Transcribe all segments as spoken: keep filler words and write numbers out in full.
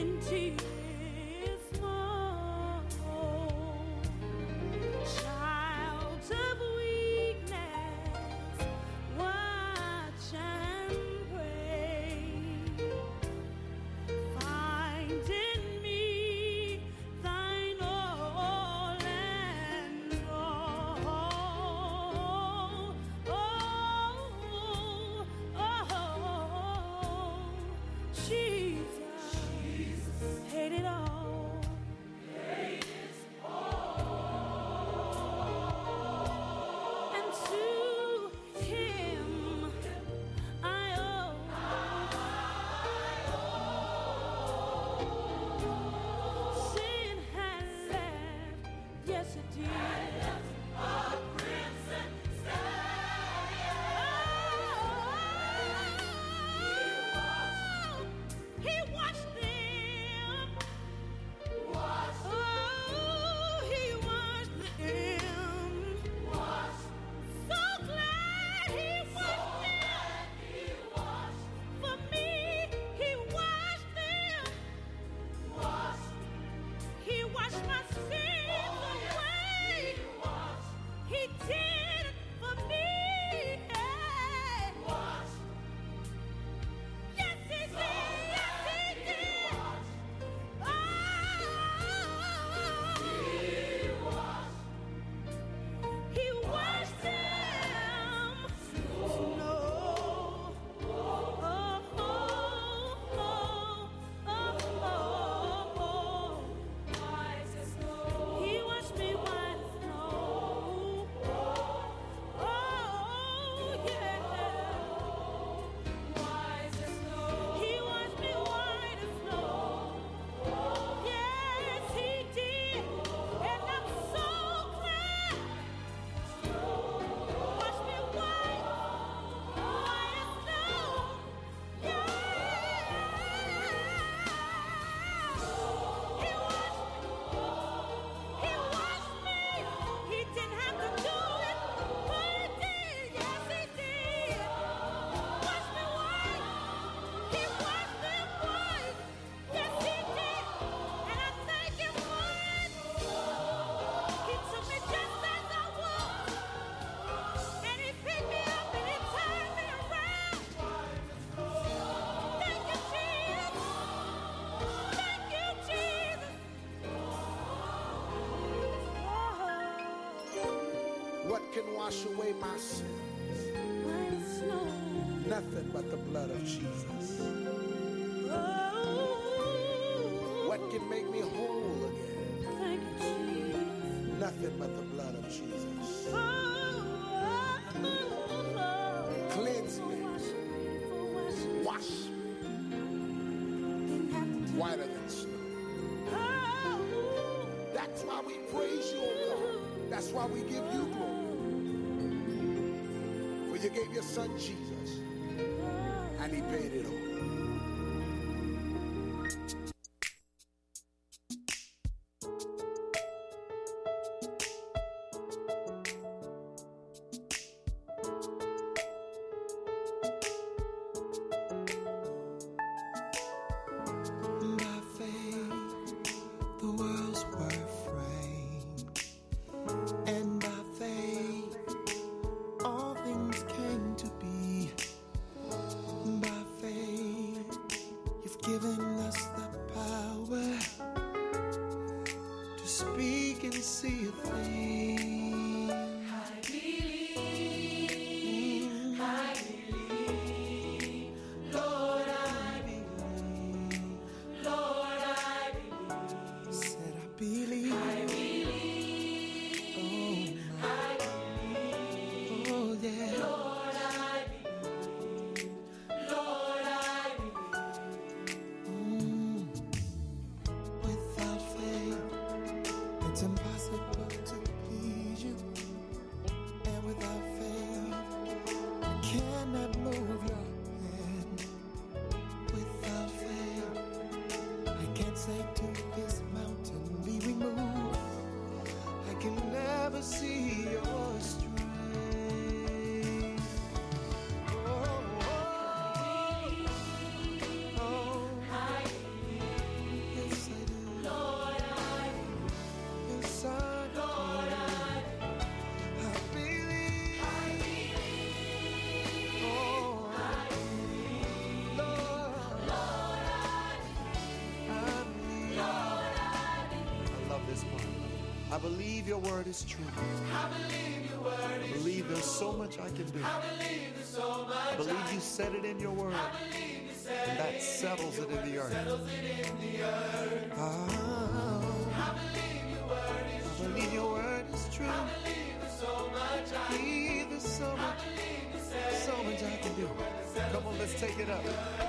wash away my sins. Nothing but the blood of Jesus. What can make me whole again? Nothing but the blood of Jesus. Cleanse me. Wash me. Whiter than snow. That's why we praise you, oh God. That's why we give you glory. For you gave your son Jesus, and he paid it all. I believe your word is true. I believe your word I believe there's so much I can do. I believe there's so much I believe you said it in your word. I believe you said And that settles it in the earth. settles it in the earth. Oh, I believe your word is I believe your word is true. I believe there's so much I I believe there's so I much, believe you said so much I can do. Come on, let's take it up.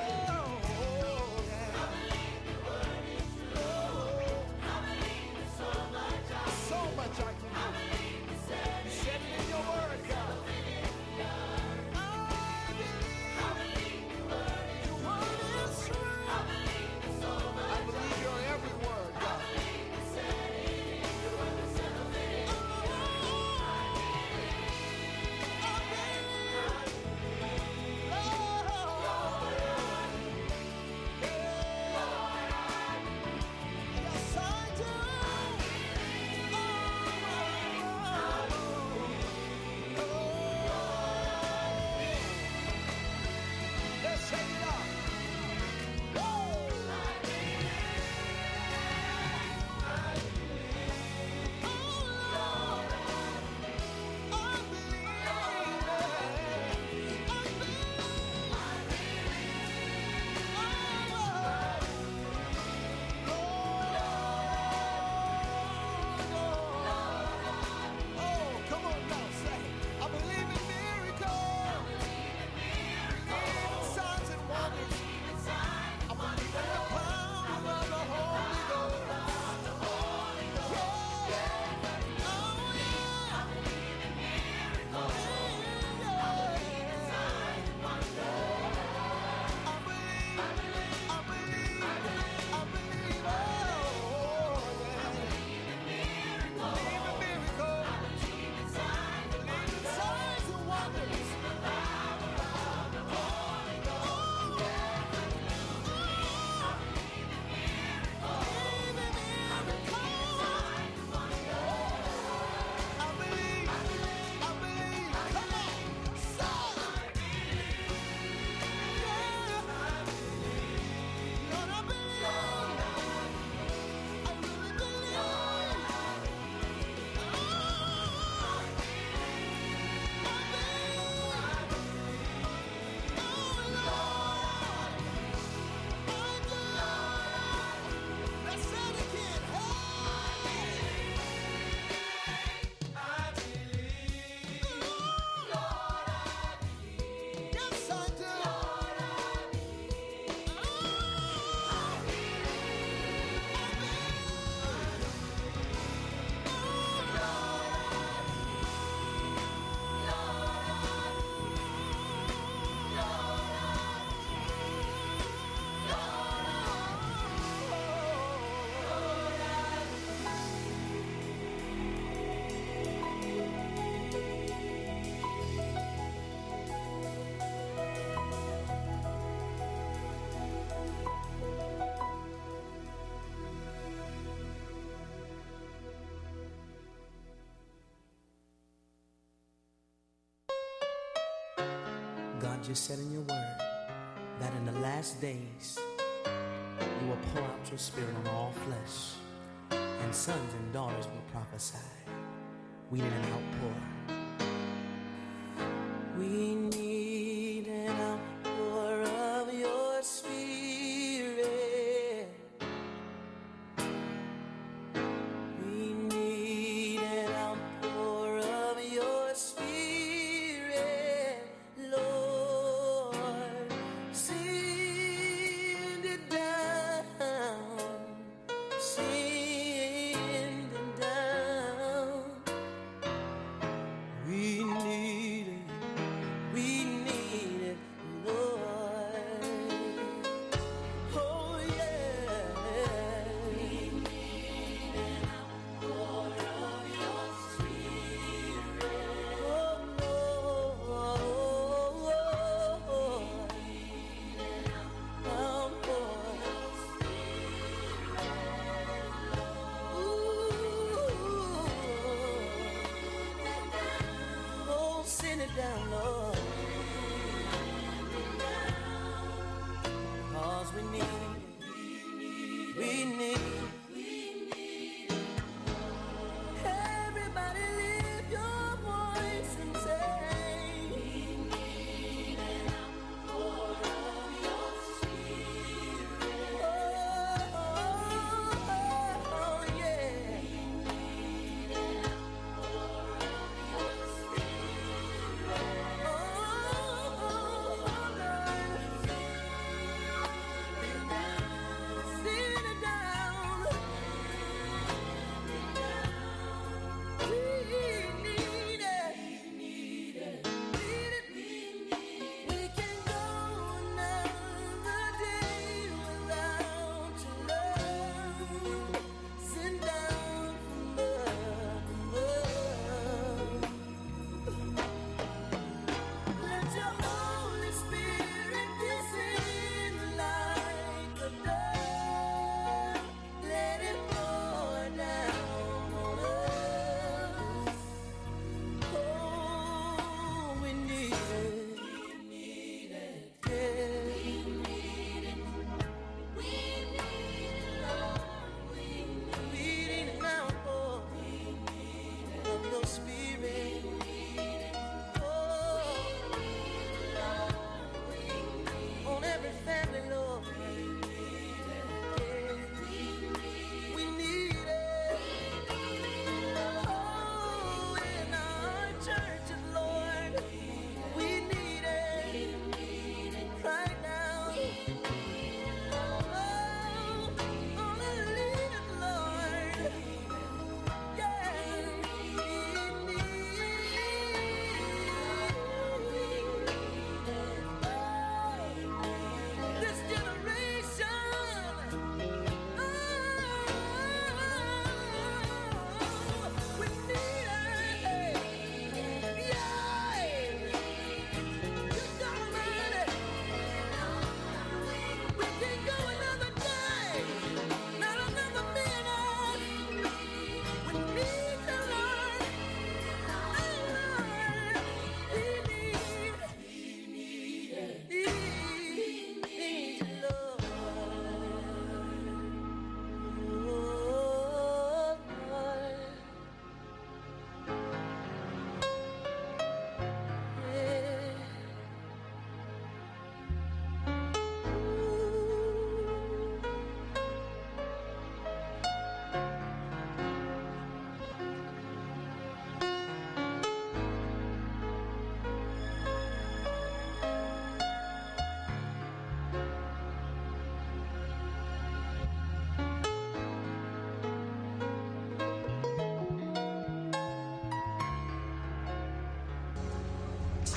God, you said in your word that in the last days you will pour out your spirit on all flesh, and sons and daughters will prophesy. We need an outpour. We need an outpour of your spirit. We need an outpour of your spirit, Lord. Send it down, send it down. We need it, we need it, Lord. Oh yeah. We need an outpour of your spirit. Oh Lord. We need an outpour of your spirit, Lord. Oh, send it down, Lord. Cause we need it. We need it.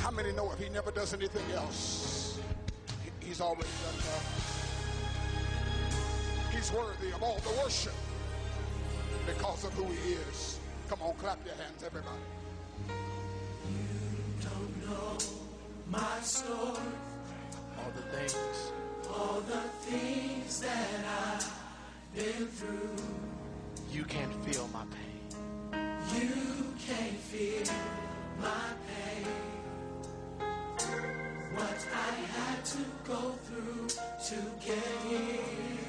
How many know if he never does anything else, he- he's already done enough? He's worthy of all the worship because of who he is. Come on, clap your hands, everybody. You don't know my story, All the things. all the things that I've been through. You can't feel my pain. You can't feel my pain. What I had to go through to get here.